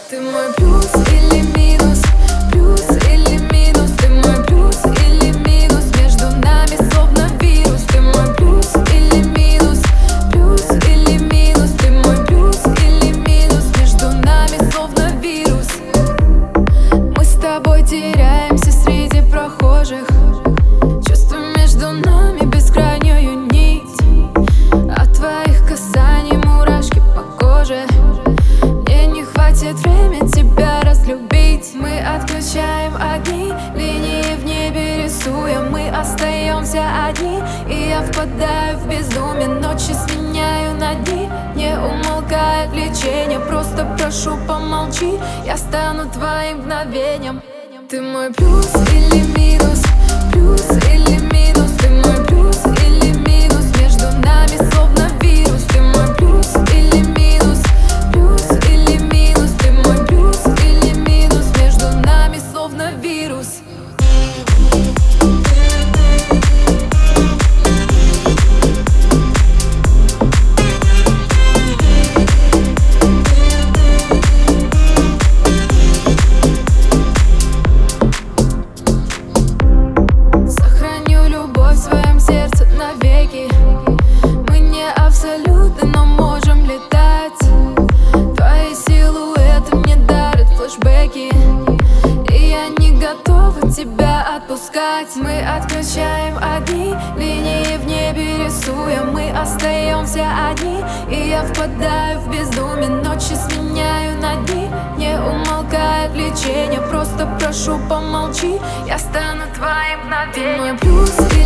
Ты мой плюс или минус, плюс или минус. Ты мой плюс или минус, между нами словно вирус. Ты мой плюс или минус, плюс или минус. Ты мой плюс или минус, между нами словно вирус. Мы с тобой теряемся среди прохожих, чувства между нами бескрайнюю нить. От твоих касаний мурашки по коже. Мне не хватит времени тебя разлюбить. Мы отключаем огни, линии в небе рисуем. Мы остаемся одни, и я впадаю в безумие. Ночи сменяю на дни, не умолкает влечение. Просто прошу, помолчи, я стану твоим мгновением. Ты мой плюс или минус, плюс или минус. Ты мой плюс или минус, между нами словно вирус. Ты мой плюс или минус, плюс или минус. Ты мой плюс или минус, между нами словно вирус. Мы не абсолютны, но можем летать. Твои силуэты мне дарят флешбеки, и я не готова тебя отпускать. Мы отключаем огни, линии в небе рисуем. Мы остаемся одни, и я впадаю в безумие. Ночи сменяю на дни, не умолкает влечение. Просто прошу, помолчи, я стану твоим мгновением. Ты мой плюс.